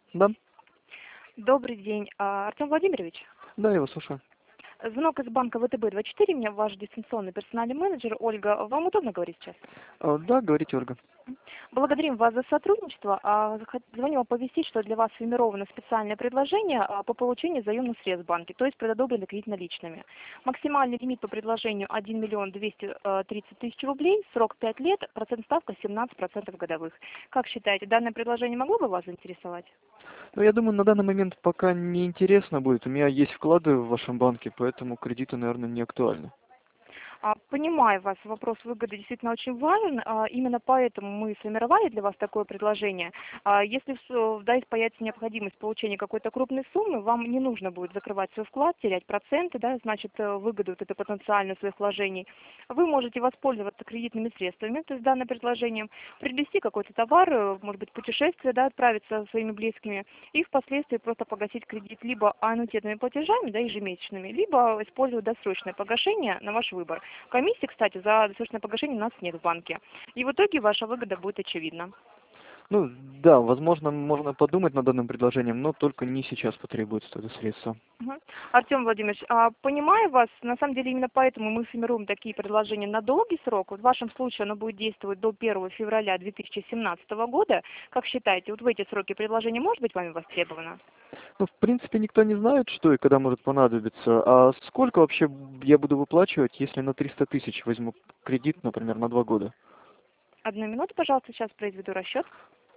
Да, Добрый день, Артем Владимирович. да, я вас слушаю. Звонок из банка ВТБ-24, меня ваш дистанционный персональный менеджер Ольга. Вам удобно говорить сейчас? Да, говорите, Ольга. Благодарим вас за сотрудничество. Звоню оповестить, что для вас сформировано специальное предложение по получению заемных средств в банке, то есть предодобренный кредит наличными. Максимальный лимит по предложению 1 миллион 230 тысяч рублей, срок 5 лет, процент ставка 17% годовых. Как считаете, данное предложение могло бы вас заинтересовать? Ну, я думаю, на данный момент пока не интересно будет. У меня есть вклады в вашем банке, поэтому кредиты, наверное, не актуальны. Понимаю вас, вопрос выгоды действительно очень важен. Именно поэтому мы сформировали для вас такое предложение. Если да, появится необходимость получения какой-то крупной суммы, вам не нужно будет закрывать свой вклад, терять проценты, да, значит, выгоду вот это потенциально своих вложений. Вы можете воспользоваться кредитными средствами, то есть данным предложением, приобрести какой-то товар, может быть, путешествие, да, отправиться со своими близкими и впоследствии просто погасить кредит либо аннуитетными платежами, да, ежемесячными, либо использовать досрочное погашение на ваш выбор. Комиссии, кстати, за досрочное погашение у нас нет в банке. И в итоге ваша выгода будет очевидна. Ну, да, возможно, можно подумать над данным предложением, но только не сейчас потребуется это средство. Мгм. Артем Владимирович, понимаю вас, на самом деле именно поэтому мы формируем такие предложения на долгий срок. Вот в вашем случае оно будет действовать до 1 февраля 2017 года. Как считаете, вот в эти сроки предложение может быть вами востребовано? Ну, в принципе, никто не знает, что и когда может понадобиться. А сколько вообще я буду выплачивать, если на 300 тысяч возьму кредит, например, на 2 года? Одну минуту, пожалуйста, сейчас произведу расчет.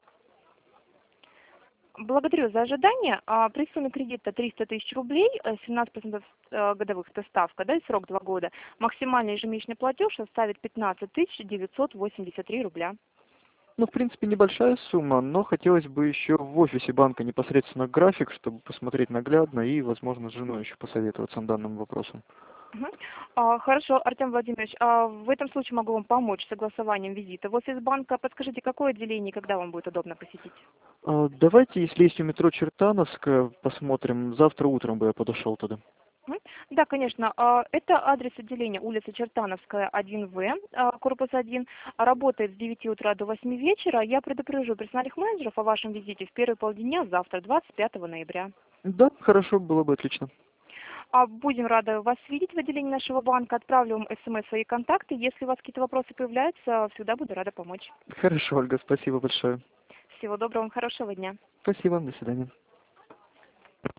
Благодарю за ожидание. При сумме кредита 300 тысяч рублей, 17% годовых это ставка, да, и срок 2 года, максимальный ежемесячный платеж составит 15 983 рубля. Ну, в принципе, небольшая сумма, но хотелось бы еще в офисе банка непосредственно график, чтобы посмотреть наглядно и, возможно, с женой еще посоветоваться данным вопросом. Мгм. Хорошо, Артем Владимирович, в этом случае могу вам помочь с согласованием визита в офис банка. Подскажите, какое отделение и когда вам будет удобно посетить? Давайте, если есть у метро Чертановская, посмотрим. Завтра утром бы я подошел туда. Мгм. Да, конечно. Это адрес отделения улица Чертановская, 1В, корпус 1. Работает с 9 утра до 8 вечера. Я предупрежу персональных менеджеров о вашем визите в первый полдня завтра, 25 ноября. Да, хорошо, было бы отлично. Будем рады вас видеть в отделении нашего банка. Отправлю вам смс свои контакты. Если у вас какие-то вопросы появляются, всегда буду рада помочь. Хорошо, Ольга, спасибо большое. Всего доброго, хорошего дня. Спасибо, до свидания.